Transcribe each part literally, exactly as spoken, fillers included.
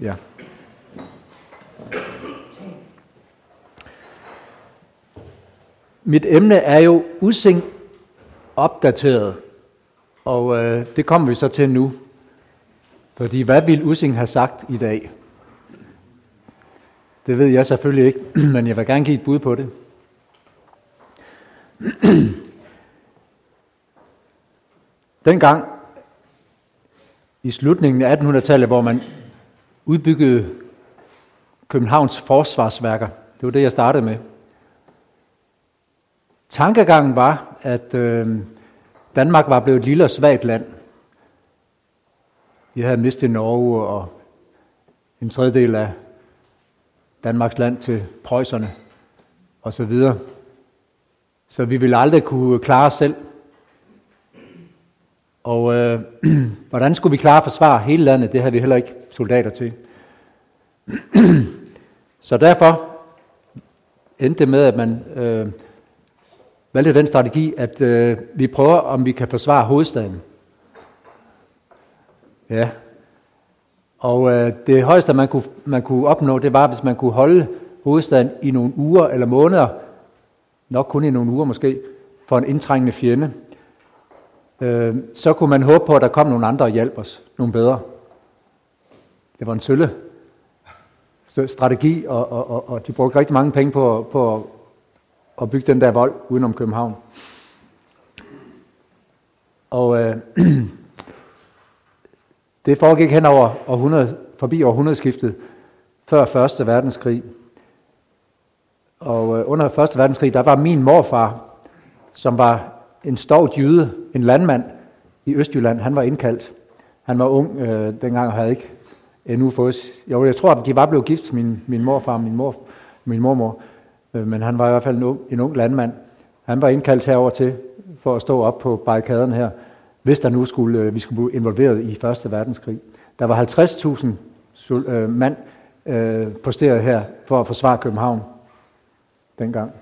Ja. Mit emne er jo Ussing opdateret, og øh, det kommer vi så til nu. Fordi hvad vil Ussing have sagt i dag? Det ved jeg selvfølgelig ikke, men jeg vil gerne give et bud på det. Dengang i slutningen af attenhundredetallet, hvor man udbyggede Københavns forsvarsværker, det var det, jeg startede med. Tankegangen var, at øh, Danmark var blevet et lille og svagt land. Vi havde mistet Norge og en tredjedel af Danmarks land til preusserne og så videre. Så vi ville aldrig kunne klare os selv. Og øh, hvordan skulle vi klare at forsvare hele landet? Det havde vi heller ikke soldater til. Så derfor endte det med, at man øh, valgte den strategi, at øh, vi prøver, om vi kan forsvare hovedstaden. Ja. Og øh, det højeste, man kunne, man kunne opnå, det var, hvis man kunne holde hovedstaden i nogle uger eller måneder, nok kun i nogle uger måske, for en indtrængende fjende. Øh, så kunne man håbe på, at der kom nogle andre og hjalp os, nogle bedre. Det var en sølle strategi, og, og, og, og de brugte rigtig mange penge på, på at, at bygge den der vold udenom København. Og øh, det foregik hen over århundrede, forbi århundredeskiftet, før første verdenskrig. Og øh, under første verdenskrig, der var min morfar, som var en stovt jyde, en landmand i Østjylland. Han var indkaldt. Han var ung øh, dengang og havde ikke endnu fået. Jo, jeg tror, at de var blevet gift, min, min morfar og min, mor, min mormor. Øh, men han var i hvert fald en ung, en ung landmand. Han var indkaldt herover til for at stå op på barrikaderne her, hvis der nu skulle, øh, vi skulle blive involveret i første verdenskrig. Der var halvtreds tusind øh, mand øh, posteret her for at forsvare København dengang.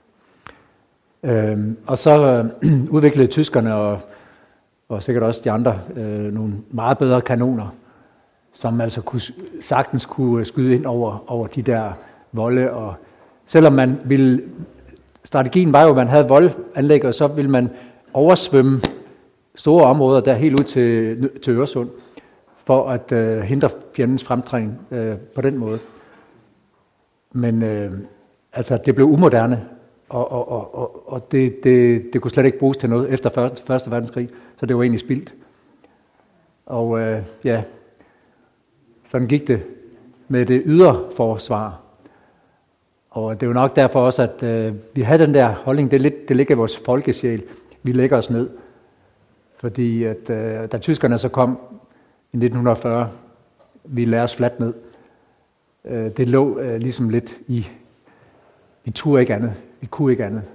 Øhm, og så øh, udviklede tyskerne og, og sikkert også de andre øh, nogle meget bedre kanoner, som altså kunne, sagtens kunne skyde ind over, over de der volde. Og selvom man ville, strategien var jo, at man havde voldanlæg, og så ville man oversvømme store områder der helt ud til, til Øresund, for at øh, hindre fjendens fremtrængning øh, på den måde. Men øh, altså, det blev umoderne. Og, og, og, og det, det, det kunne slet ikke bruges til noget efter første, første verdenskrig, så det var egentlig spildt. Og øh, ja, sådan gik det med det ydre forsvar. Og det er jo nok derfor også, at øh, vi havde den der holdning, det, lidt, det ligger i vores folkesjæl. Vi lægger os ned. Fordi at, øh, da tyskerne så kom i nitten fyrre, vi lagde os fladt ned. Øh, det lå øh, ligesom lidt i, vi turde ikke andet. Vi kunne ikke andet.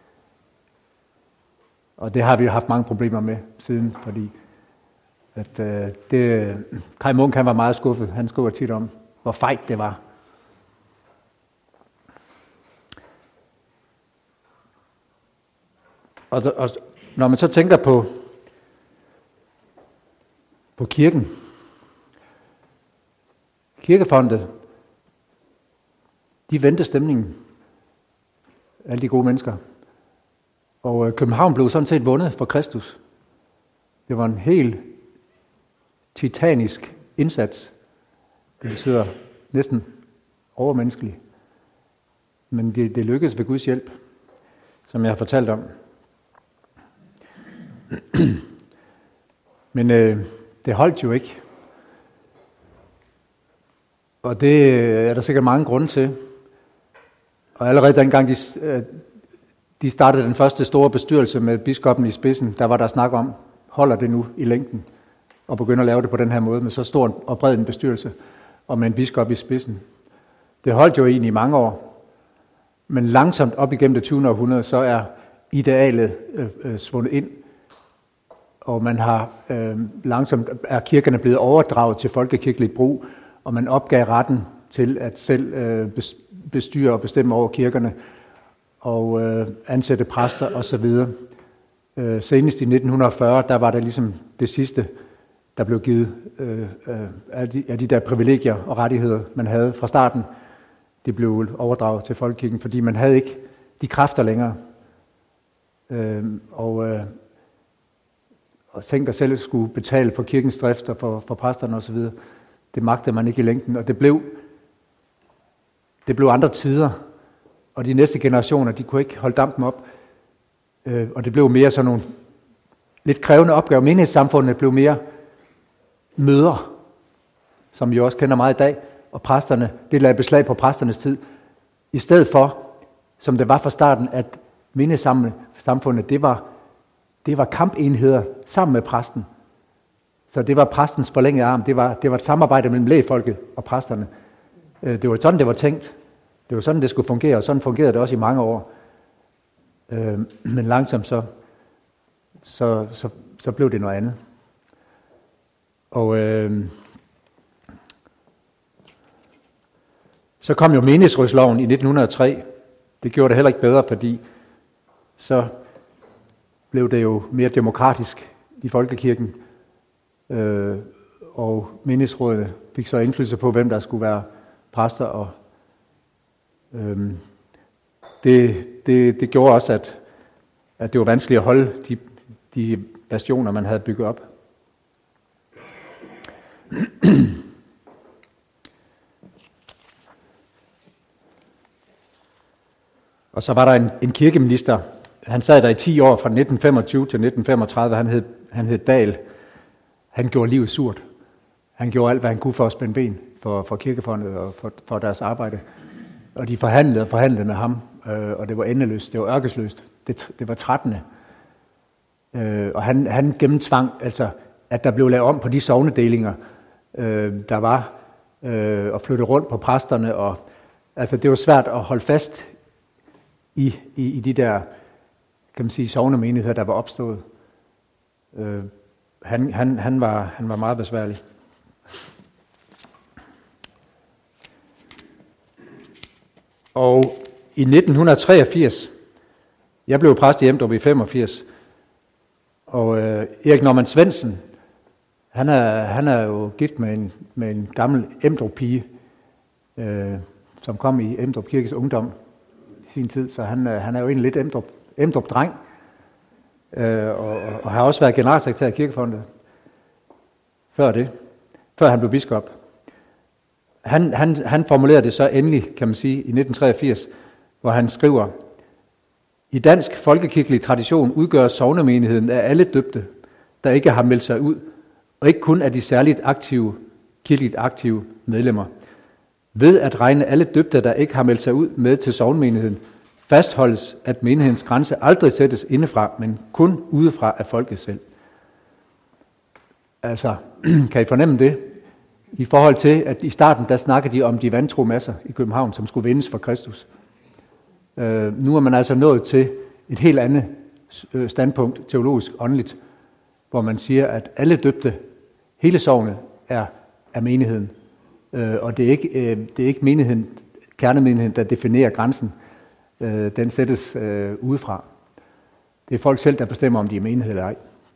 Og det har vi jo haft mange problemer med siden, fordi at, øh, det, Kaj Munk, han var meget skuffet. Han skriver tit om, hvor fejt det var. Og, og når man så tænker på, på kirken, kirkefondet, de vendte stemningen. Alle de gode mennesker. Og København blev sådan set vundet for Kristus. Det var en helt titanisk indsats. Det betyder næsten overmenneskelig. Men det, det lykkedes ved Guds hjælp, som jeg har fortalt om. Men øh, det holdt jo ikke. Og det er der sikkert mange grunde til. Og allerede dengang de, de startede den første store bestyrelse med biskoppen i spidsen, der var der snak om, holder det nu i længden, og begynder at lave det på den her måde, med så stor og bred en bestyrelse, og med en biskop i spidsen. Det holdt jo egentlig i mange år, men langsomt op igennem det tyvende århundrede, så er idealet øh, øh, svundet ind, og man har øh, langsomt er kirkerne blevet overdraget til folkekirkelig brug, og man opgav retten til at selv øh, bestyre og bestemme over kirkerne, og øh, ansætte præster osv. Øh, senest i nitten fyrre, der var det ligesom det sidste der blev givet øh, øh, af, de, af de der privilegier og rettigheder, man havde fra starten. Det blev overdraget til folkekirken, fordi man havde ikke de kræfter længere. Øh, og, øh, og tænkte, at selv skulle betale for kirkens drift og for, for præsterne osv. Det magtede man ikke i længden, og det blev, det blev andre tider. Og de næste generationer, de kunne ikke holde dampen op. Øh, og det blev mere sådan nogle lidt krævende opgaver. Menighedssamfundet blev mere møder, som vi også kender meget i dag. Og præsterne, det lagde beslag på præsternes tid. I stedet for, som det var fra starten, at menighedssamfundet, det var, det var kampenheder sammen med præsten. Så det var præstens forlængede arm. Det var, det var et samarbejde mellem lægfolket og præsterne. Øh, det var sådan, det var tænkt. Det var sådan, det skulle fungere, og sådan fungerede det også i mange år. Øh, men langsomt så, så, så, så blev det noget andet. Og øh, så kom jo menighedsrådsloven i nitten hundrede og tre. Det gjorde det heller ikke bedre, fordi så blev det jo mere demokratisk i folkekirken. Øh, og menighedsrådet fik så indflydelse på, hvem der skulle være præster, og Øhm, det, det, det gjorde også, at, at det var vanskeligt at holde de, de bastioner, man havde bygget op. Og så var der en, en kirkeminister. Han sad der i ti år, fra nitten femogtyve til nitten femogtredive. Han hed, han hed Dahl. Han gjorde livet surt. Han gjorde alt, hvad han kunne for at spænde ben for, for kirkefondet og for, for deres arbejde. Og de forhandlede og forhandlede med ham, øh, og det var endeløst, det var ørkesløst, det, det var trættende. Øh, og han, han gennemtvang, altså, at der blev lavet om på de sognedelinger, øh, der var, øh, og flytte rundt på præsterne, og altså, det var svært at holde fast i, i, i de der, kan man sige, sognemenigheder, der var opstået. Øh, han, han, han, var, han var meget besværlig. Og i nitten treogfirs, jeg blev præst i Emdrup i femogfirs, og øh, Erik Norman Svendsen, han er, han er jo gift med en, med en gammel Emdrup-pige, øh, som kom i Emdrup Kirkes ungdom i sin tid, så han, han er jo en lidt Emdrup, Emdrup-dreng, øh, og, og har også været generalsekretær i Kirkefondet før det, før han blev biskop. Han, han, han formulerede det så endelig, kan man sige, i nitten treogfirs, hvor han skriver: I dansk folkekirkelig tradition udgør sognemenigheden af alle døbte, der ikke har meldt sig ud, og ikke kun af de særligt aktive, kirkeligt aktive medlemmer. Ved at regne alle døbte, der ikke har meldt sig ud, med til sognemenigheden, fastholdes, at menighedens grænse aldrig sættes indefra, men kun udefra af folket selv. Altså, kan I fornemme det? I forhold til, at i starten, der snakkede de om de vantro masser i København, som skulle vindes for Kristus. Øh, nu er man altså nået til et helt andet standpunkt, teologisk, åndeligt, hvor man siger, at alle døbte, hele sognet, er, er menigheden. Øh, og det er ikke, øh, det er ikke menigheden, kernemenigheden, der definerer grænsen. Øh, den sættes øh, udefra. Det er folk selv, der bestemmer, om de er menighed eller ej.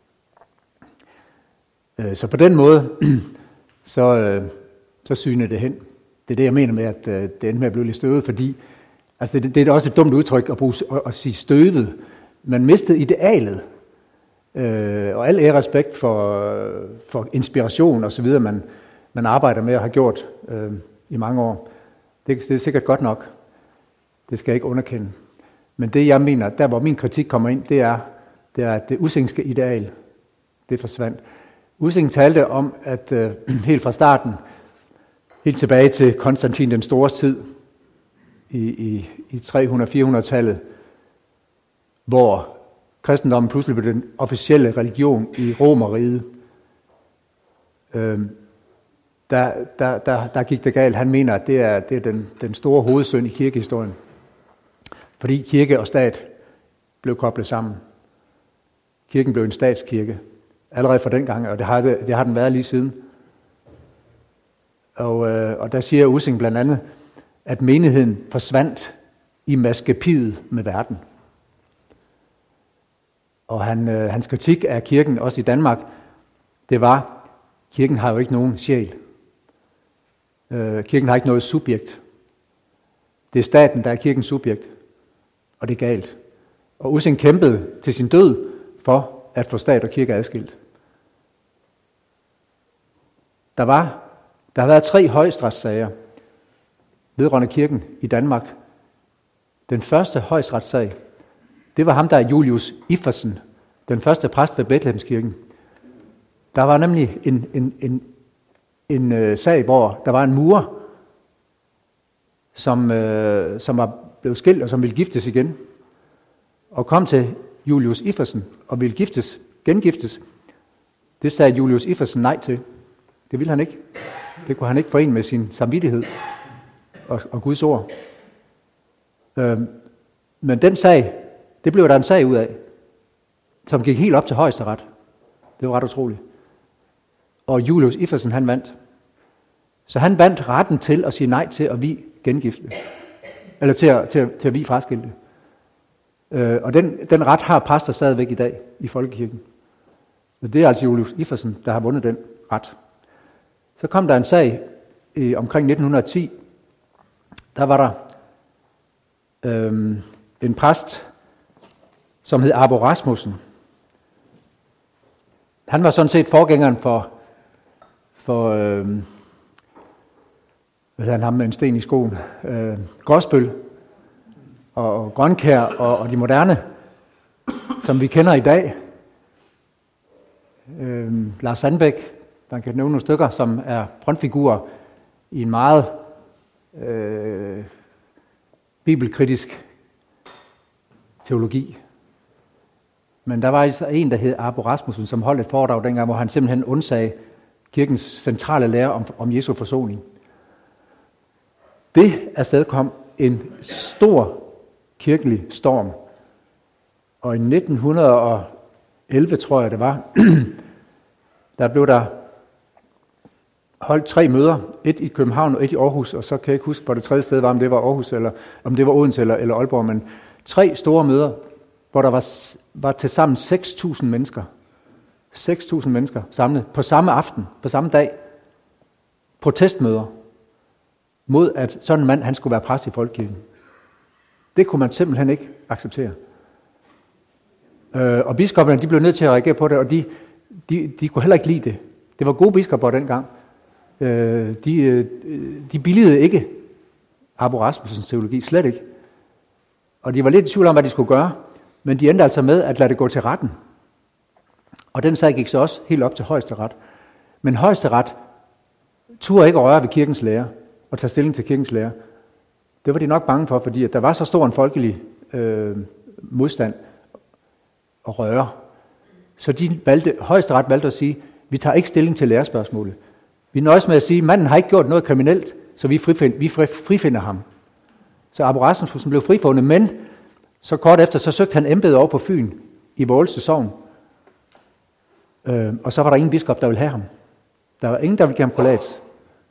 Øh, så på den måde så, øh, så syner det hen. Det er det, jeg mener med, at øh, det endte med at blive lidt støvet, fordi altså det, det er også et dumt udtryk at, bruge, at, at sige støvet. Man mistede idealet, øh, og al ære respekt for, for inspiration og så videre, man, man arbejder med og har gjort øh, i mange år. Det, det er sikkert godt nok. Det skal jeg ikke underkende. Men det, jeg mener, der hvor min kritik kommer ind, det er, det er at det usingske ideal, det forsvandt. Ussing talte om, at øh, helt fra starten, helt tilbage til Konstantin den Stores tid, i, i, i tre hundrede fire hundrede-tallet, hvor kristendommen pludselig blev den officielle religion i Romerriget, øh, der, der, der, der gik det galt. Han mener, at det er, det er den, den store hovedsynd i kirkehistorien. Fordi kirke og stat blev koblet sammen. Kirken blev en statskirke. Allerede fra den gang, og det har, det, det har den været lige siden. Og, øh, og der siger Ussing blandt andet, at menigheden forsvandt i maskapiet med verden. Og han, øh, hans kritik af kirken, også i Danmark, det var, kirken har jo ikke nogen sjæl. Øh, kirken har ikke noget subjekt. Det er staten, der er kirkens subjekt, og det er galt. Og Ussing kæmpede til sin død for at få stat og kirke adskilt. Der var, der har været tre højesteretssager vedrørende kirken i Danmark. Den første højesteretssag, det var ham, der er Julius Iversen, den første præst ved Betlehemskirken. Der var nemlig en, en, en, en øh, sag, hvor der var en murer, som, øh, som var blevet skilt og som ville giftes igen, og kom til Julius Iversen og ville giftes, gengiftes. Det sagde Julius Iversen nej til. Det ville han ikke. Det kunne han ikke forene med sin samvittighed og, og Guds ord. Øh, men den sag, det blev der en sag ud af, som gik helt op til højesteret. Det var ret utroligt. Og Julius Iversen, han vandt. Så han vandt retten til at sige nej til at vie gengifte. Eller til at, til at, til at vie fraskilte. Øh, og den, den ret har præster stadigvæk i dag i folkekirken. Og det er altså Julius Iversen, der har vundet den ret. Så kom der en sag i, omkring nitten ti. Der var der øh, en præst, som hed Arbo Rasmussen. Han var sådan set forgængeren for, for øh, hvad hedder han ham med en sten i skoen, øh, Gråsbøl og, og Grønkær og, og de moderne, som vi kender i dag. Øh, Lars Sandbæk, man kan nævne nogle stykker, som er frontfigurer i en meget øh, bibelkritisk teologi. Men der var altså en, der hed Arbo Rasmussen, som holdt et foredrag dengang, hvor han simpelthen undsagde kirkens centrale lære om, om Jesu forsoning. Det afstedkom en stor kirkelig storm. Og i nitten elleve, tror jeg det var, der blev der holdt tre møder. Et i København og et i Aarhus, og så kan jeg ikke huske, hvor det tredje sted var, om det var Aarhus, eller om det var Odense eller, eller Aalborg, men tre store møder, hvor der var, var til sammen seks tusind mennesker. seks tusind mennesker samlet på samme aften, på samme dag. Protestmøder mod, at sådan en mand, han skulle være præst i folkekirken. Det kunne man simpelthen ikke acceptere. Øh, og biskopperne, de blev nødt til at reagere på det, og de, de, de kunne heller ikke lide det. Det var gode biskopper dengang. Øh, de, de billigede ikke Arbo Rasmussens teologi, slet ikke. Og de var lidt i tvivl om, hvad de skulle gøre, men de endte altså med at lade det gå til retten. Og den sag gik så også helt op til højesteret. Men højesteret turde ikke røre ved kirkens lære og tage stilling til kirkens lære. Det var de nok bange for, fordi at der var så stor en folkelig øh, modstand og røre. Så de valgte, højesteret valgte at sige, vi tager ikke stilling til lærespørgsmålet. Vi nøjes med at sige, at manden har ikke gjort noget kriminelt, så vi frifinder, vi frifinder ham. Så Arbo Rasmussen blev frifundet, men så kort efter, så søgte han embedet over på Fyn i Vålse Sogn. Øh, og så var der ingen biskop, der ville have ham. Der var ingen, der ville give ham kollats.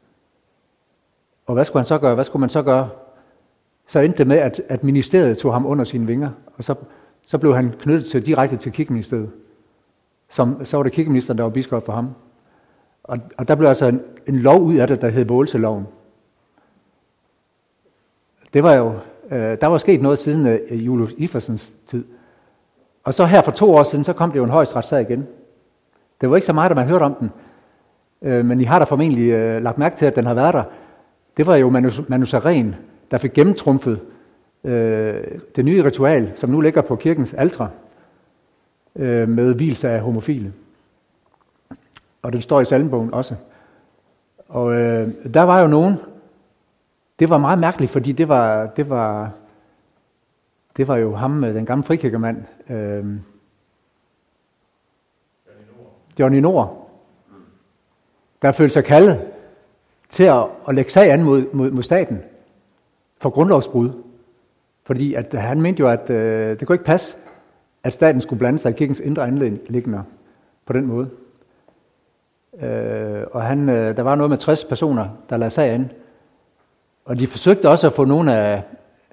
Og hvad skulle han så gøre? Hvad skulle man så gøre? Så endte det med, at, at ministeriet tog ham under sine vinger, og så, så blev han knyttet til, direkte til kirkeministeriet. Som, så var det kirkeministeren, der var biskop for ham. Og, og der blev altså en, en lov ud af det, der hed Vålseloven. Det var jo, øh, der var sket noget siden øh, Julius Iversens tid. Og så her for to år siden, så kom det jo en højesteretssag igen. Det var ikke så meget, at man hørte om den, øh, men I har da formentlig øh, lagt mærke til, at den har været der. Det var jo Manus, Manus Aren, der fik gennemtrumfet øh, det nye ritual, som nu ligger på kirkens altre, øh, med vielse af homofile. Og den står i salmebogen også. Og øh, der var jo nogen, det var meget mærkeligt, fordi det var, det var, det var jo ham, den gamle frikirkemand, øh, Johnny Nord, der følte sig kaldet til at, at lægge sag an mod, mod, mod staten for grundlovsbrud. Fordi at, han mente jo, at øh, det kunne ikke passe, at staten skulle blande sig i kirkens indre anliggender på den måde. Øh, og han, øh, der var noget med tres personer, der lagde sag an. Og de forsøgte også at få nogle af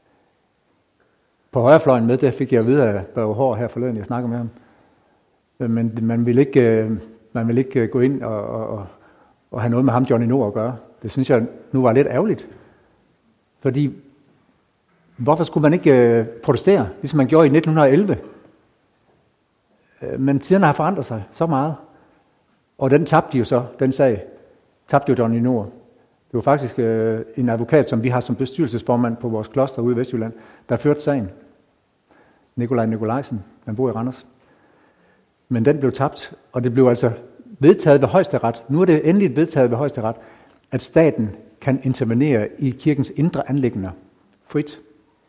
på højrefløjen med, det fik jeg at vide af Børge Hård her forleden, jeg snakkede med ham. Men man ville ikke, man ville ikke gå ind og, og, og have noget med ham, Johnny Nord, at gøre. Det synes jeg nu var lidt ærgerligt. Fordi, hvorfor skulle man ikke øh, protestere, ligesom man gjorde i nitten elleve? Øh, men tiden har forandret sig så meget. Og den tabte de jo så, den sag. Tabte jo Johnny Nord. Det var faktisk øh, en advokat, som vi har som bestyrelsesformand på vores kloster ude i Vestjylland, der førte sagen. Nikolaj Nikolajsen, han bor i Randers. Men den blev tabt, og det blev altså vedtaget ved højesteret. Nu er det endeligt vedtaget ved højesteret, at staten kan intervenere i kirkens indre anliggender frit.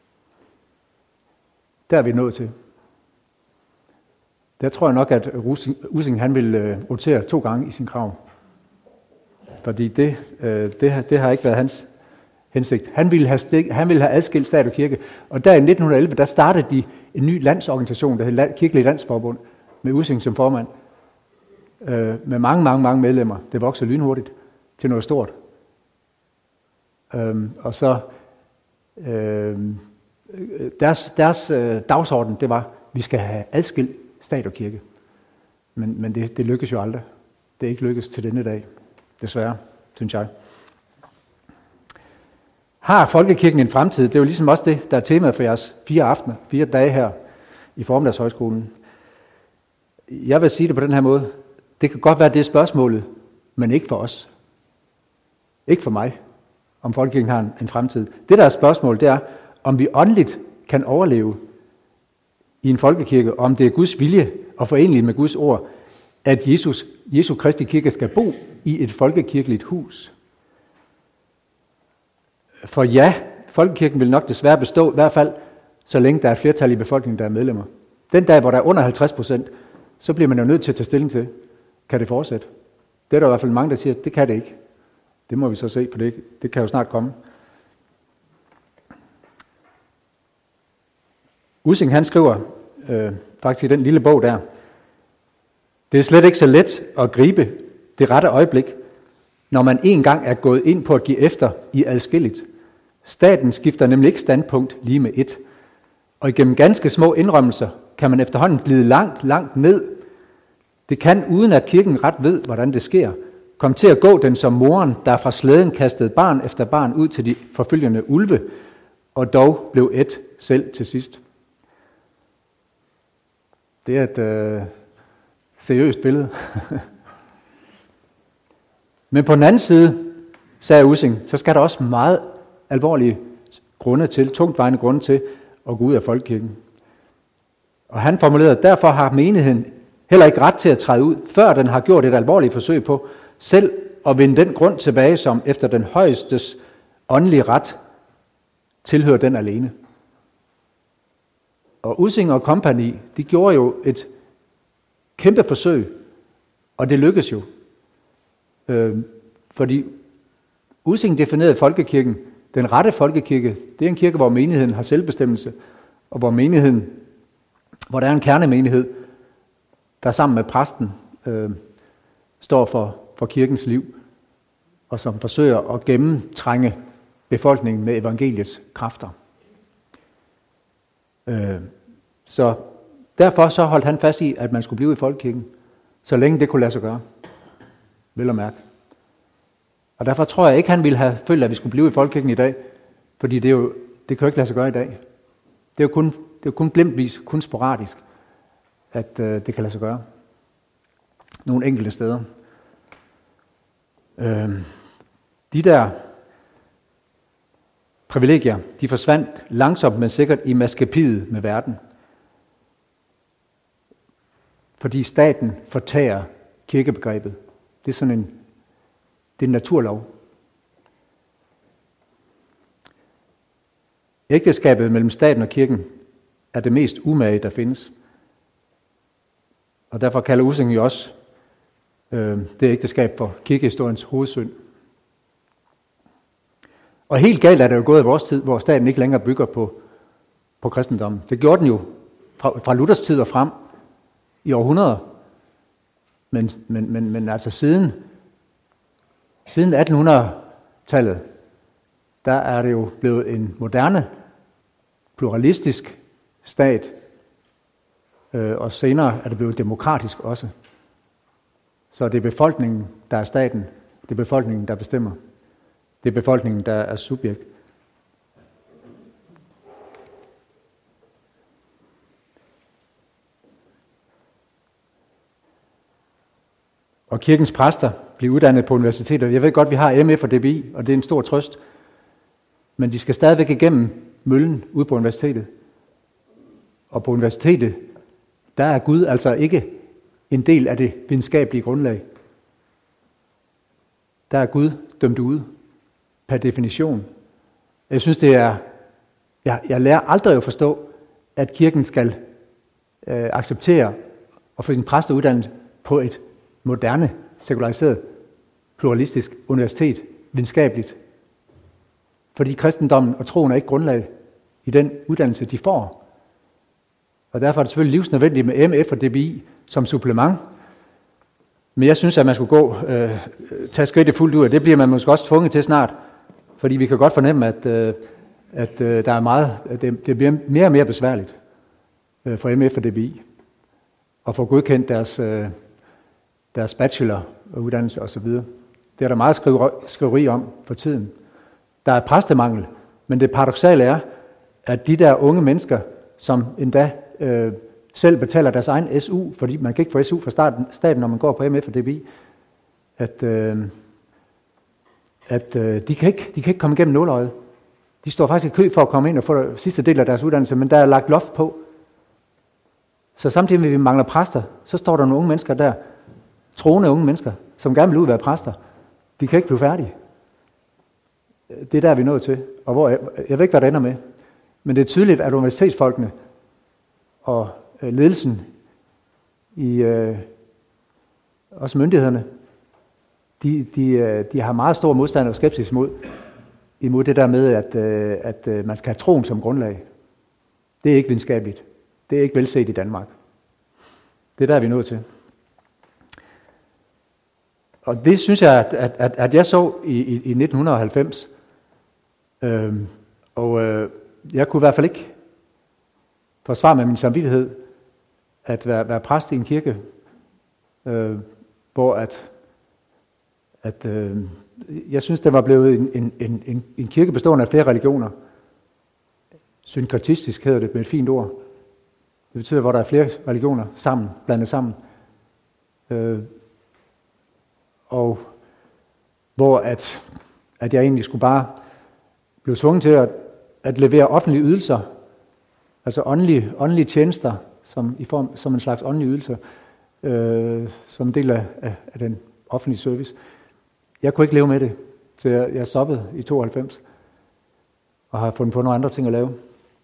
Der er vi nået til. Der tror jeg nok, at Ussing han vil øh, rotere to gange i sin krav. Fordi det, øh, det, det har ikke været hans hensigt. Han ville have, stik, han ville have adskilt stat og kirke. Og der i nitten elleve, der startede de en ny landsorganisation, der hed Kirkelig Landsforbund, med Ussing som formand. Øh, med mange, mange, mange medlemmer. Det voksede lynhurtigt til noget stort. Øh, og så øh, deres, deres øh, dagsorden, det var, vi skal have adskilt stat og kirke. Men, men det, det lykkes jo aldrig. Det er ikke lykkes til denne dag. Desværre, synes jeg. Har folkekirken en fremtid? Det er jo ligesom også det, der er temaet for jeres fire aftener, fire dage her i Formiddagshøjskolen. Jeg vil sige det på den her måde. Det kan godt være, det er spørgsmålet, men ikke for os. Ikke for mig, om folkekirken har en, en fremtid. Det, der er spørgsmålet, det er, om vi åndeligt kan overleve i en folkekirke, og om det er Guds vilje og forenligt med Guds ord, at Jesus, Jesu Kristi kirke skal bo i et folkekirkeligt hus. For ja, folkekirken vil nok desværre bestå, i hvert fald så længe der er flertal i befolkningen, der er medlemmer. Den dag, hvor der er under halvtreds procent, så bliver man jo nødt til at tage stilling til, kan det fortsætte? Det er der i hvert fald mange, der siger, det kan det ikke. Det må vi så se, for det, det kan jo snart komme. Ussing, han skriver øh, faktisk i den lille bog der, det er slet ikke så let at gribe det rette øjeblik, når man en gang er gået ind på at give efter i adskilligt. Staten skifter nemlig ikke standpunkt lige med et. Og igennem ganske små indrømmelser kan man efterhånden glide langt, langt ned. Det kan, uden at kirken ret ved, hvordan det sker, komme til at gå den som moren, der fra slæden kastede barn efter barn ud til de forfølgende ulve, og dog blev et selv til sidst. Det er et øh, seriøst billede. Men på den anden side, sagde Ussing, så skal der også meget alvorlige grunde til, tungtvejende grunde til at gå ud af folkekirken. Og han formulerede, derfor har menigheden heller ikke ret til at træde ud, før den har gjort et alvorligt forsøg på selv at vinde den grund tilbage, som efter den højestes åndelige ret tilhører den alene. Og Ussing og kompagni, de gjorde jo et kæmpe forsøg, og det lykkedes jo. Øh, fordi Ussing definerede folkekirken, den rette folkekirke, det er en kirke, hvor menigheden har selvbestemmelse, og hvor menigheden, hvor der er en kernemenighed, der sammen med præsten øh, står for, for kirkens liv, og som forsøger at gennemtrænge befolkningen med evangeliets kræfter. Øh, så derfor så holdt han fast i, at man skulle blive i folkekirken, så længe det kunne lade sig gøre. Vel at mærke. Og derfor tror jeg ikke, han ville have følt, at vi skulle blive i folkekirken i dag, fordi det, er jo, det kan jo ikke lade sig gøre i dag. Det er jo kun, det er jo kun glemtvis, kun sporadisk, at øh, det kan lade sig gøre. Nogle enkelte steder. Øh, de der privilegier, de forsvandt langsomt, men sikkert i maskapiet med verden. Fordi staten fortager kirkebegrebet. Det er sådan en, det er en naturlov. Ægteskabet mellem staten og kirken er det mest umage, der findes. Og derfor kalder Ussing jo også øh, det ægteskab for kirkehistoriens hovedsynd. Og helt galt er det jo gået i vores tid, hvor staten ikke længere bygger på, på kristendommen. Det gjorde den jo fra, fra Luthers tid og frem i århundreder. Men, men, men, men altså siden, siden attenhundredetallet, der er det jo blevet en moderne, pluralistisk stat, øh, og senere er det blevet demokratisk også. Så det er befolkningen, der er staten. Det er befolkningen, der bestemmer. Det er befolkningen, der er subjekt. Og kirkens præster bliver uddannet på universiteter. Jeg ved godt, vi har M F og D B I, og det er en stor trøst. Men de skal stadigvæk igennem møllen ude på universitetet. Og på universitetet, der er Gud altså ikke en del af det videnskabelige grundlag. Der er Gud dømt ude per definition. Jeg synes, det er... Jeg, jeg lærer aldrig at forstå, at kirken skal øh, acceptere og få sin præster uddannet på et moderne, sekulariseret, pluralistisk universitet, videnskabeligt. Fordi kristendommen og troen er ikke grundlag i den uddannelse, de får. Og derfor er det selvfølgelig livsnødvendigt med M F og D B I som supplement. Men jeg synes, at man skulle gå, øh, tage skridtet fuldt ud, og det bliver man måske også tvunget til snart. Fordi vi kan godt fornemme, at, øh, at øh, der er meget, at det, det bliver mere og mere besværligt øh, for M F og D B I at få godkendt deres, øh, deres bacheloruddannelse osv. Det er der meget skriveri om for tiden. Der er præstemangel, men det paradoksale er, at de der unge mennesker, som endda øh, selv betaler deres egen S U, fordi man kan ikke få S U fra starten, staten, når man går på M F og D B I, at, øh, at øh, de, kan ikke, de kan ikke komme igennem nåleøjet. De står faktisk i kø for at komme ind og få sidste del af deres uddannelse, men der er lagt loft på. Så samtidig med, at vi mangler præster, så står der nogle unge mennesker der, troende unge mennesker, som gerne vil ud og være præster. De kan ikke blive færdige. Det er der, vi er nået til. Og hvor, jeg, jeg ved ikke, hvad det ender med. Men det er tydeligt, at universitetsfolkene og øh, ledelsen i øh, også myndighederne, de, de, øh, de har meget stor modstand og skepsis imod, imod det der med, at, øh, at øh, man skal have troen som grundlag. Det er ikke videnskabeligt. Det er ikke velset i Danmark. Det er der, vi er nået til. Og det synes jeg, at, at, at, at jeg så i, i, i nitten halvfems. Øhm, og øh, jeg kunne i hvert fald ikke forsvare med min samvittighed at være, være præst i en kirke, øh, hvor at, at øh, jeg synes, det var blevet en, en, en, en kirke bestående af flere religioner. Synkretistisk hedder det med et fint ord. Det betyder, hvor der er flere religioner sammen, blandet sammen. Øh, og hvor at, at jeg egentlig skulle bare blive tvunget til at, at levere offentlige ydelser, altså åndelige, åndelige tjenester, som, i form, som en slags åndelige ydelser, øh, som en del af, af, af den offentlige service. Jeg kunne ikke leve med det, så jeg, jeg stoppede i tooghalvfems, og har fundet på nogle andre ting at lave.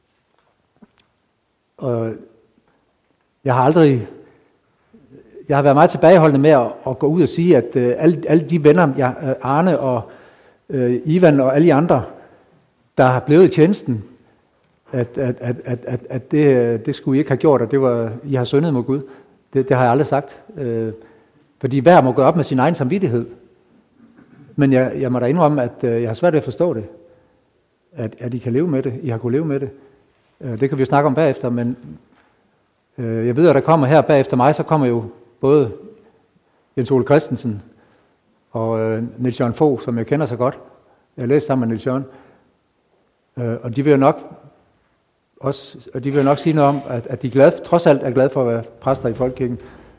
Og jeg har aldrig... Jeg har været meget tilbageholdende med at, at gå ud og sige, at uh, alle, alle de venner, jeg, uh, Arne og uh, Ivan og alle de andre, der har blevet i tjenesten, at, at, at, at, at, at det, det skulle I ikke have gjort, og det var, I har syndet mod Gud. Det, det har jeg aldrig sagt. Uh, fordi hver må gå op med sin egen samvittighed. Men jeg, jeg må da indrømme, at uh, jeg har svært ved at forstå det. At, at I kan leve med det. I har kunnet leve med det. Uh, det kan vi snakke om bagefter, men uh, jeg ved, at der kommer her bagefter mig, så kommer jo både Jens Ole Christensen og øh, Niels Jørgen Fogh, som jeg kender så godt. Jeg har læst sammen med Niels Jørgen. Øh, og de vil jo nok også, og de vil jo nok sige noget om, at, at de glad, trods alt er glade for at være præster i Folkekirken.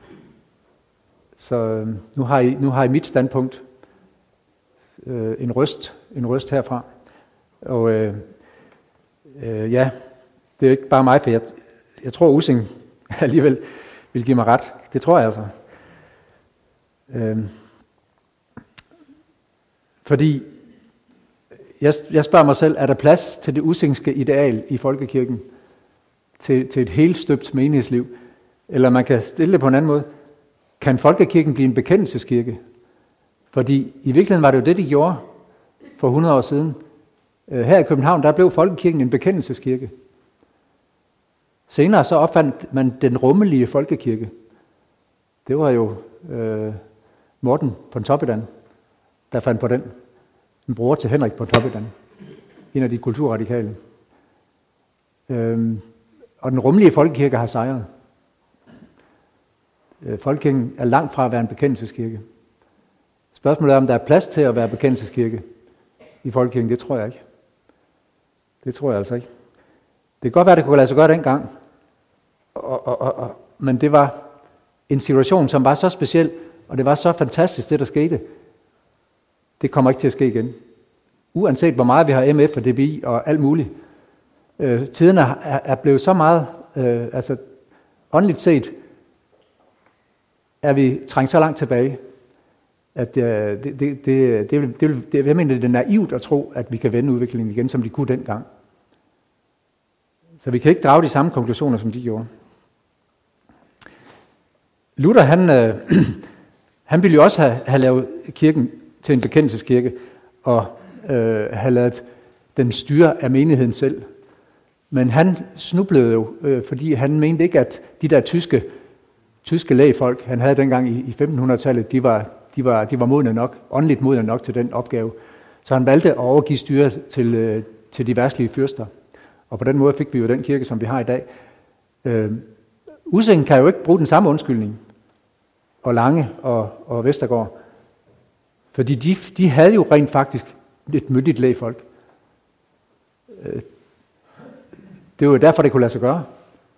Så øh, nu, har I, nu har I mit standpunkt øh, en røst, en røst herfra. Og øh, øh, ja, det er ikke bare mig, for jeg, jeg tror Ussing alligevel vil give mig ret. Det tror jeg altså. Øhm, fordi jeg, jeg spørger mig selv, er der plads til det ussingske ideal i folkekirken? Til, til et helt støbt menighedsliv? Eller man kan stille det på en anden måde. Kan folkekirken blive en bekendelseskirke? Fordi i virkeligheden var det jo det, de gjorde for hundrede år siden. Her i København, der blev folkekirken en bekendelseskirke. Senere så opfandt man den rummelige folkekirke. Det var jo øh, Morten Pontoppidan, der fandt på den. En bror til Henrik Pontoppidan. En af de kulturradikale. Øhm, og den rummelige folkekirke har sejret. Øh, folkekirken er langt fra at være en bekendelseskirke. Spørgsmålet er, om der er plads til at være bekendelseskirke i folkekirken. Det tror jeg ikke. Det tror jeg altså ikke. Det kan godt være, at det kunne lade sig gøre dengang. Og, og, og, og, men det var en situation, som var så speciel, og det var så fantastisk, det der skete. Det kommer ikke til at ske igen. Uanset hvor meget vi har M F og D B I og alt muligt. Øh, tiderne er, er blevet så meget, øh, altså åndeligt set, er vi trængt så langt tilbage, at øh, det, det, det, det, vil, det, vil, det, jeg mener, det er naivt at tro, at vi kan vende udviklingen igen, som de kunne dengang. Så vi kan ikke drage de samme konklusioner, som de gjorde. Luther, han, øh, han ville jo også have, have lavet kirken til en bekendelseskirke, og øh, have ladet den styre af menigheden selv. Men han snublede jo, øh, fordi han mente ikke, at de der tyske, tyske lægfolk, han havde dengang i, i femtenhundredetallet, de var, de, var, de var modne nok, åndeligt modne nok til den opgave. Så han valgte at overgive styret til, øh, til de verdslige fyrster. Og på den måde fik vi jo den kirke, som vi har i dag. Øh, Ussing kan jo ikke bruge den samme undskyldning, og Lange og, og Vestergaard. Fordi de, de havde jo rent faktisk et myndigt lægfolk. Øh, det var jo derfor, det kunne lade sig gøre.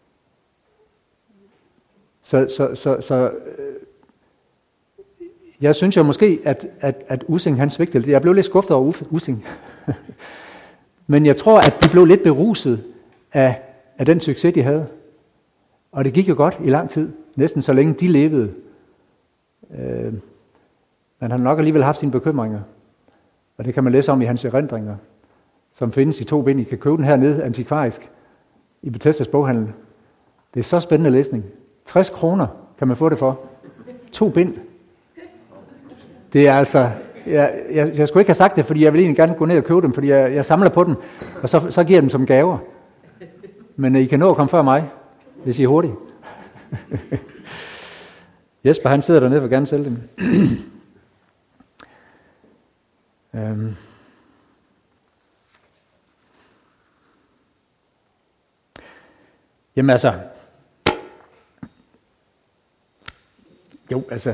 Så, så, så, så øh, jeg synes jo måske, at, at, at Ussing han svigtede. Jeg blev lidt skuffet over Ussing. Men jeg tror, at de blev lidt beruset af, af den succes, de havde. Og det gik jo godt i lang tid. Næsten så længe de levede. Øh, men han har nok alligevel haft sine bekymringer. Og det kan man læse om i hans erindringer, som findes i to bind. I kan købe den hernede antikvarisk i Bethesdas boghandel. Det er så spændende læsning. tres kroner kan man få det for. To bind. Det er altså... Jeg, jeg, jeg skulle ikke have sagt det, fordi jeg vil egentlig gerne gå ned og købe dem, fordi jeg, jeg samler på dem, og så, så giver jeg dem som gaver. Men I kan nå at komme før mig, hvis I er hurtige. Jesper, han sidder dernede og vil gerne sælge dem. øhm. Jamen altså... Jo, altså...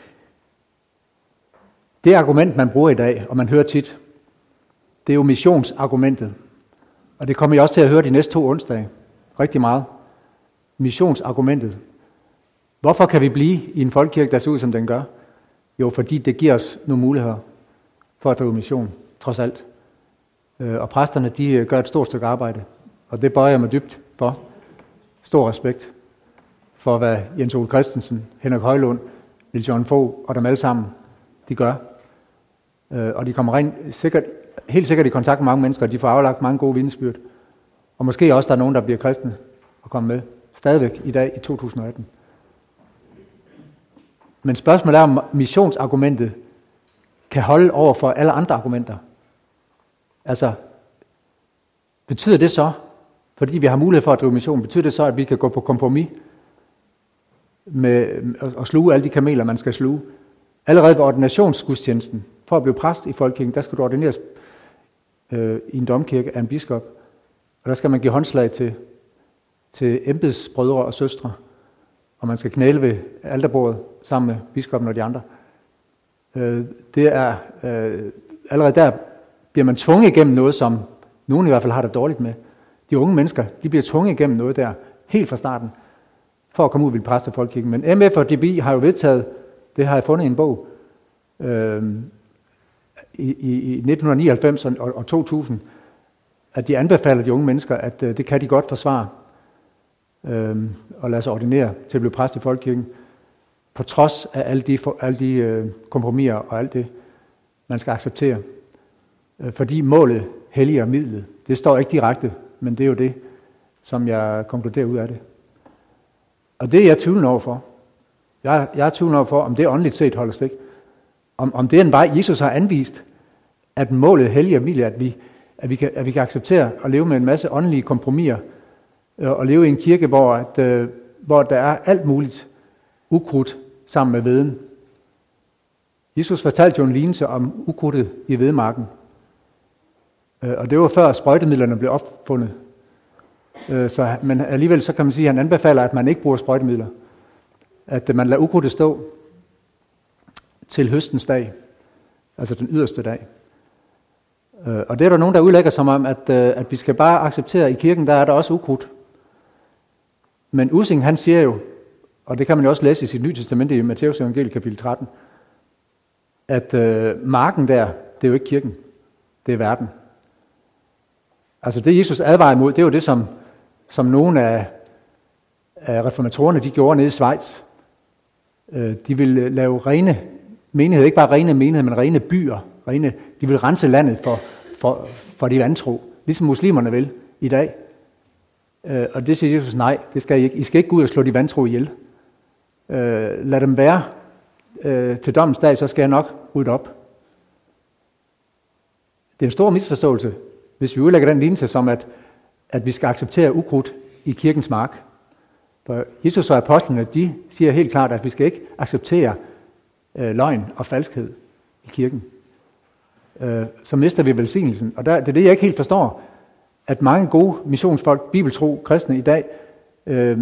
Det argument, man bruger i dag, og man hører tit, det er jo missionsargumentet. Og det kommer I også til at høre de næste to onsdage. Rigtig meget. Missionsargumentet. Hvorfor kan vi blive i en folkekirke, der ser ud, som den gør? Jo, fordi det giver os nogle muligheder for at drive mission, trods alt. Og præsterne, de gør et stort stykke arbejde. Og det bøjer jeg mig dybt for. Stor respekt for, hvad Jens Ole Christensen, Henrik Højlund, Niels Jørgen Fogh og dem alle sammen, de gør. Og de kommer rent, sikkert, helt sikkert i kontakt med mange mennesker, og de får aflagt mange gode vidnesbyrd. Og måske også der er nogen, der bliver kristne og kommer med. Stadigvæk i dag i to tusind og atten. Men spørgsmålet er, om missionsargumentet kan holde over for alle andre argumenter. Altså, betyder det så, fordi vi har mulighed for at drive mission, betyder det så, at vi kan gå på kompromis med at sluge alle de kameler, man skal sluge? Allerede ved ordinationsgudstjenesten, for at blive præst i folkekirken, der skal du ordineres øh, i en domkirke af en biskop. Og der skal man give håndslag til, til embedsbrødre og søstre. Og man skal knæle ved alterbordet sammen med biskoppen og de andre. Øh, det er, øh, allerede der bliver man tvunget igennem noget, som nogen i hvert fald har det dårligt med. De unge mennesker, de bliver tvunget igennem noget der, helt fra starten, for at komme ud ved præst af folkekirken. Men M F og D B I har jo vedtaget, det har jeg fundet i en bog, øh, i, i, i nitten nioghalvfems og, og to tusind, at de anbefaler de unge mennesker, at øh, det kan de godt forsvare, øh, og lade sig ordinere til at blive præst i folkekirken, på trods af alle de, for, alle de øh, kompromiser og alt det, man skal acceptere. Øh, fordi målet helliger midlet. Det står ikke direkte, men det er jo det, som jeg konkluderer ud af det. Og det er jeg tvivlende over for. Jeg, jeg er tvivlende over for, om det åndeligt set holder stik. Om, om det er en vej, Jesus har anvist, at målet helliger midlet, at vi, at, vi kan, at vi kan acceptere at leve med en masse åndelige kompromiser, øh, og leve i en kirke, hvor, at, øh, hvor der er alt muligt ukrudt sammen med veden. Jesus fortalte jo en lignelse om ukrudtet i hvedemarken. Øh, og det var før sprøjtemidlerne blev opfundet. Øh, så, men alligevel så kan man sige, at han anbefaler, at man ikke bruger sprøjtemidler. At man lader ukrudtet stå til høstens dag. Altså den yderste dag. Og det er der nogen, der udlægger som om, at, at vi skal bare acceptere, at i kirken, der er der også ukrudt. Men Ussing, han siger jo, og det kan man jo også læse i sit Nye Testamente i Matteus evangeliet kapitel tretten, at øh, marken der, det er jo ikke kirken, det er verden. Altså det Jesus advarer imod, det er jo det, som, som nogle af, af reformatorerne, de gjorde nede i Schweiz. Øh, de ville lave rene menigheder, ikke bare rene menigheder, men rene byer. Rene, de vil rense landet for, for, for de vantro, ligesom muslimerne vil i dag. Øh, og det siger Jesus, nej, det skal I ikke. I skal ikke gå ud og slå de vantro ihjel. Øh, lad dem være øh, til dommens dag, så skal jeg nok rydde op. Det er en stor misforståelse, hvis vi udlægger den lignelse som, at, at vi skal acceptere ukrudt i kirkens mark. For Jesus og apostlene, de siger helt klart, at vi skal ikke acceptere øh, løgn og falskhed i kirken. Øh, så mister vi velsignelsen. Og der, det er det, jeg ikke helt forstår, at mange gode missionsfolk, bibeltro, kristne i dag, øh,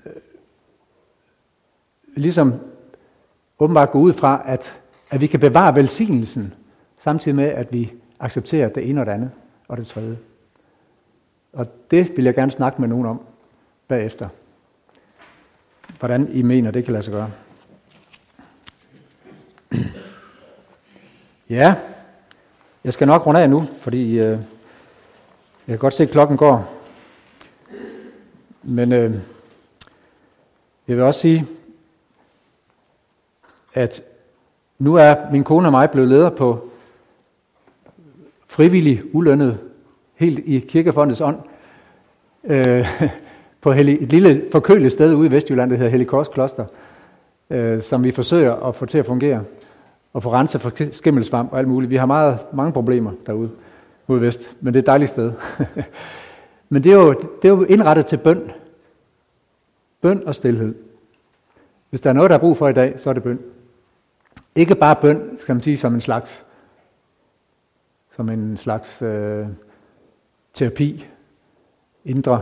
ligesom åbenbart går ud fra, at, at vi kan bevare velsignelsen, samtidig med, at vi accepterer det ene og det andet og det tredje. Og det vil jeg gerne snakke med nogen om bagefter. Hvordan I mener, det kan lade sig gøre. Ja, jeg skal nok runde af nu, fordi øh, jeg kan godt se, at klokken går. Men øh, jeg vil også sige, at nu er min kone og mig blevet leder på frivillig, ulønnet, helt i Kirkefondets ånd, øh, på et lille forkølet sted ude i Vestjylland, der hedder Helligkors Kloster, øh, som vi forsøger at få til at fungere, og få renset for skimmelsvamp og alt muligt. Vi har meget, mange problemer derude, ude vest, men det er et dejligt sted. Men det er, jo, det er jo indrettet til bøn. Bøn og stilhed. Hvis der er noget, der er brug for i dag, så er det bøn. Ikke bare bøn, skal man sige, som en slags, som en slags øh, terapi, indre,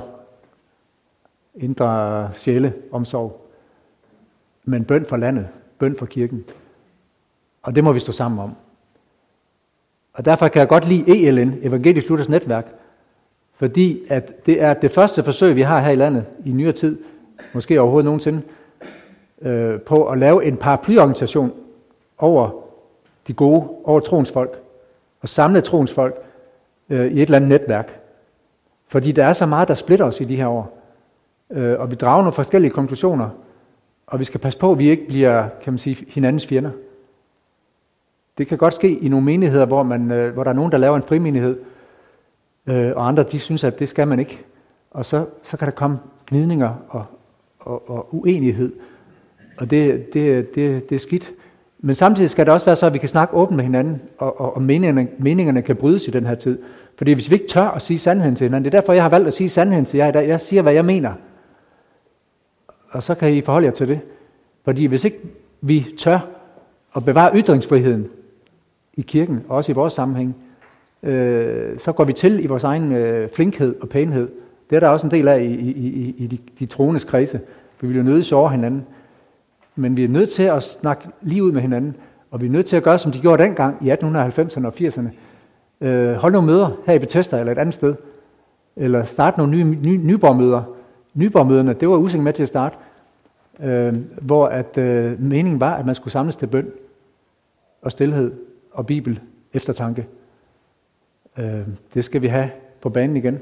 indre sjæleomsorg, men bøn for landet, bøn for kirken. Og det må vi stå sammen om. Og derfor kan jeg godt lide E L N, Evangelisk Luthers Netværk, fordi at det er det første forsøg, vi har her i landet i nyere tid, måske overhovedet nogensinde, øh, på at lave en paraplyorganisation over de gode, over troens folk, og samle troens folk øh, i et eller andet netværk. Fordi der er så meget, der splitter os i de her år. Øh, og vi drager nogle forskellige konklusioner, og vi skal passe på, at vi ikke bliver, kan man sige, hinandens fjender. Det kan godt ske i nogle menigheder, hvor, man, øh, hvor der er nogen, der laver en frimenighed, øh, og andre, de synes, at det skal man ikke. Og så, så kan der komme gnidninger og, og, og uenighed, og det, det, det, det er skidt. Men samtidig skal det også være så, at vi kan snakke åbent med hinanden, og, og, og meningerne, meningerne kan brydes i den her tid. Fordi hvis vi ikke tør at sige sandheden til hinanden, det er derfor, jeg har valgt at sige sandheden til jer i dag. Jeg siger, hvad jeg mener. Og så kan I forholde jer til det. Fordi hvis ikke vi tør at bevare ytringsfriheden i kirken, og også i vores sammenhæng, øh, så går vi til i vores egen øh, flinkhed og pænhed. Det er der også en del af i, i, i, i de, de troendes kredse. Vi vil jo nødt til over hinanden. Men vi er nødt til at snakke lige ud med hinanden, og vi er nødt til at gøre, som de gjorde dengang i atten halvfemserne og firserne. Øh, hold nogle møder her i Bethesda eller et andet sted, eller starte nogle nye, nye Nyborg-møder. Nyborg-møderne, det var Ussing med til at starte, øh, hvor at, øh, meningen var, at man skulle samles til bøn og stilhed og bibel eftertanke. Øh, det skal vi have på banen igen.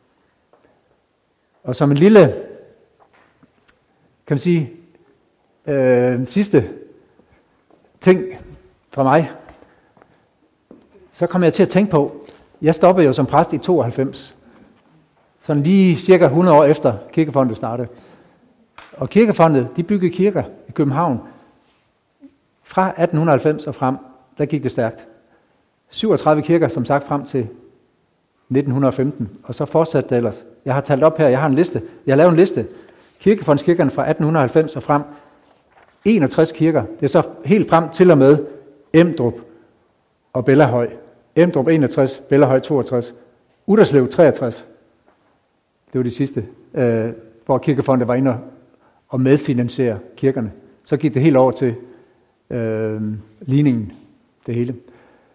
Og som en lille, kan man sige, øh, sidste ting fra mig, så kom jeg til at tænke på, jeg stoppede jo som præst i tooghalvfems, sådan lige cirka hundrede år efter Kirkefondet startede. Og Kirkefondet, de byggede kirker i København. Fra atten halvfems og frem, der gik det stærkt. syvogtredive kirker, som sagt, frem til nitten femten, og så fortsatte det ellers. Jeg har talt op her, jeg har en liste. Jeg har lavet en liste. Kirkefondskirkerne fra atten halvfems og frem. enogtres kirker. Det er så helt frem til og med Emdrup og Bellahøj. Emdrup enogtres, Bellahøj toogtres, Utterslev treogtres. Det var de sidste, øh, hvor Kirkefondet var inde og medfinansiere kirkerne. Så gik det helt over til øh, ligningen, det hele.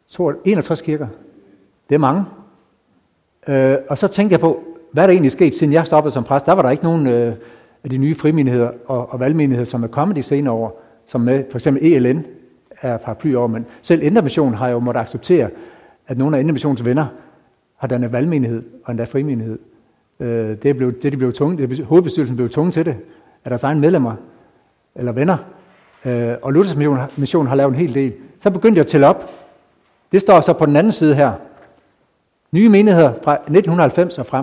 enogtres kirker. Det er mange. Øh, og så tænkte jeg på, hvad er der egentlig sket, siden jeg stoppede som præst? Der var der ikke nogen øh, af de nye frimenigheder og, og valgmenigheder, som er kommet de senere år, som med for eksempel E L N er paraply over, men selv Indre Mission har jo måttet acceptere, at nogle af Indre Missions venner har dannet valgmenighed og endda frimenighed. Øh, det, er blevet, det de blev tvunget, hovedbestyrelsen blev tvunget til det, af deres egne medlemmer eller venner. Øh, og Luthers Mission, Mission har lavet en hel del. Så begyndte jeg at tælle op. Det står så på den anden side her. Nye menigheder fra nitten halvfems og frem.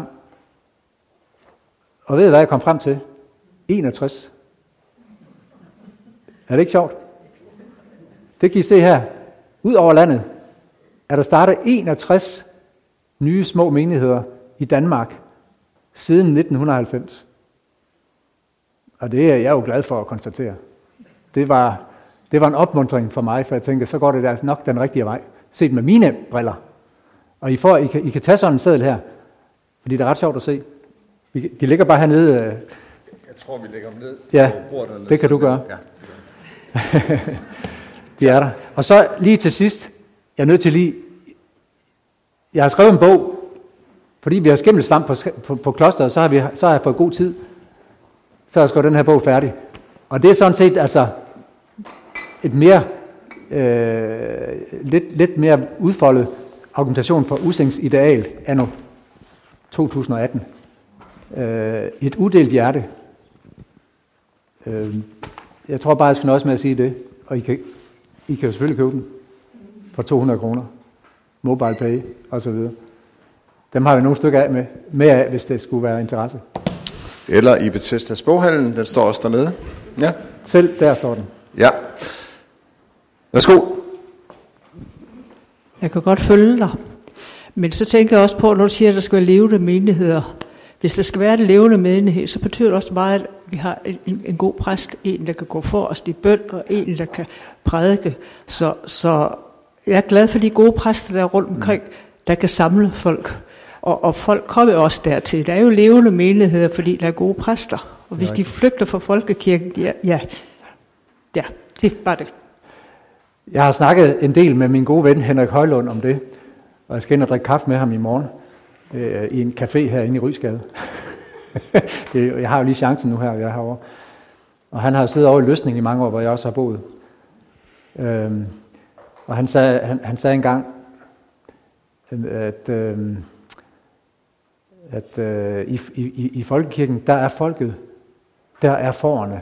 Og ved I, hvad jeg kom frem til? enogtres. Er det ikke sjovt? Det kan I se her. Ud over landet er der startet enogtres nye små menigheder i Danmark siden nitten halvfems. Og det er jeg jo glad for at konstatere. Det var, det var en opmuntring for mig, for jeg tænker, så går det der nok den rigtige vej. Set med mine briller. Og I, får, I, kan, I kan tage sådan en seddel her, fordi det er ret sjovt at se. De ligger bare hernede. Jeg tror, vi lægger dem ned. Ja, det kan du gøre. Ja. Det er der. Og så lige til sidst, jeg er nødt til lige, jeg har skrevet en bog, fordi vi har skimmelsvamp på, på, på klosteret, så har, vi, så har jeg fået god tid. Så har jeg skrevet den her bog færdig. Og det er sådan set altså et mere, øh, lidt, lidt mere udfoldet argumentation for Ussings ideal anno to tusind og atten. Øh, et udelt hjerte. Øh, jeg tror bare, jeg skal nøjes med at sige det. Og I kan, I kan selvfølgelig købe den for to hundrede kroner. Mobile pay og så videre. Dem har vi nogle stykker af med, med af, hvis det skulle være interesse. Eller i Bethesdas boghandlen, den står også dernede. Ja. Selv der står den. Ja. Værsgo. Jeg kan godt følge dig. Men så tænker jeg også på, når du siger, at der skal være levende menigheder. Hvis der skal være en levende menighed, så betyder det også meget, at vi har en, en god præst, en der kan gå for os i bøn, og en der kan prædike. Så, så jeg er glad for de gode præster, der er rundt omkring, der kan samle folk. Og, og folk kommer også dertil. Der er jo levende menigheder, fordi der er gode præster. Og hvis de flygter fra folkekirken, ja, ja, ja, det er bare det. Jeg har snakket en del med min gode ven Henrik Højlund om det, og jeg skal ind og drikke kaffe med ham i morgen øh, i en café herinde i Rysgade. det, jeg har jo lige chancen nu her, jeg er herovre. Og han har jo siddet over i Løsning i mange år, hvor jeg også har boet. Øhm, og han sagde, han, han sagde engang, at, øh, at øh, i, i, i folkekirken, der er folket, der er fårene.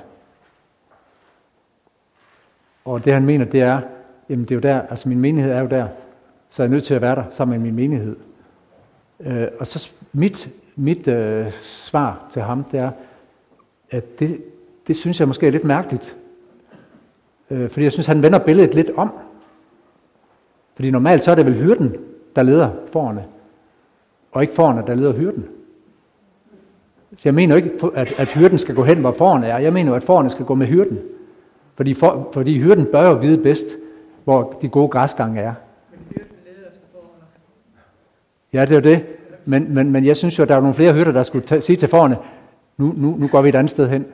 Og det han mener, det er, jamen det er jo der, altså min menighed er jo der, så er jeg nødt til at være der sammen med min menighed. Øh, og så mit, mit øh, svar til ham, det er, at det, det synes jeg måske er lidt mærkeligt. Øh, fordi jeg synes, han vender billedet lidt om. Fordi normalt så er det vel hyrden, der leder fårene, og ikke fårene, der leder hyrden. Så jeg mener ikke, at, at hyrden skal gå hen, hvor fårene er. Jeg mener, at fårene skal gå med hyrden. Fordi, for, fordi hyrden bør jo vide bedst, hvor de gode græsgange er. Men hyrden leder efter fårene. Ja, det er jo det. Men, men, men jeg synes jo, at der er nogle flere hyrder, der skulle tage, sige til fårene, nu, nu, nu går vi et andet sted hen.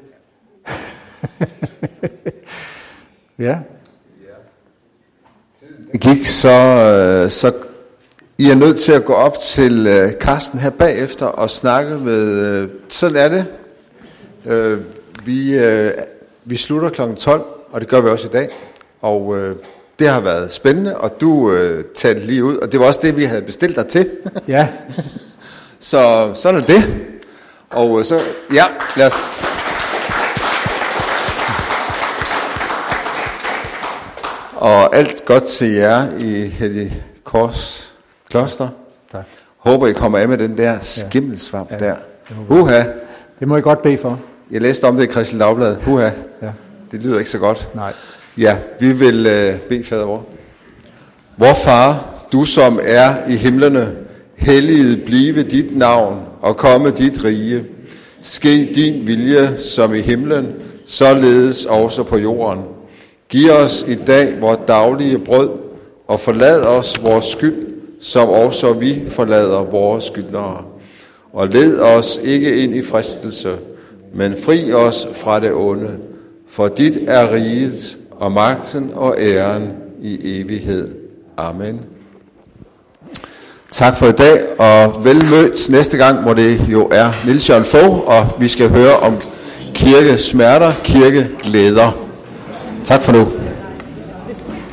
Ja. Det gik så, så I er nødt til at gå op til Karsten her bagefter og snakke med, sådan er det. Vi, vi slutter klokken tolv, og det gør vi også i dag. Og det har været spændende, og du talte lige ud, og det var også det, vi havde bestilt dig til. Ja. Så sådan er det. Og så, ja, lad os... Og alt godt til jer i Hellig Kors Kloster. Tak. Håber I kommer af med den der skimmelsvamp ja. der. Ja, Uha. Det må I godt bede for. Jeg læste om det i Kristeligt Dagblad. Uha. Ja. Det lyder ikke så godt. Nej. Ja, vi vil uh, bede fader vor. Vor far, du som er i himlene, helliget blive dit navn og komme dit rige. Ske din vilje som i himlen, således også på jorden. Giv os i dag vores daglige brød, og forlad os vores skyld, som også vi forlader vores skyldnere. Og led os ikke ind i fristelse, men fri os fra det onde. For dit er riget, og magten og æren i evighed. Amen. Tak for i dag, og vel mødt næste gang, hvor det jo er Niels Jørgen Fogh, og vi skal høre om kirkesmerter, kirkeglæder. Tak for nu.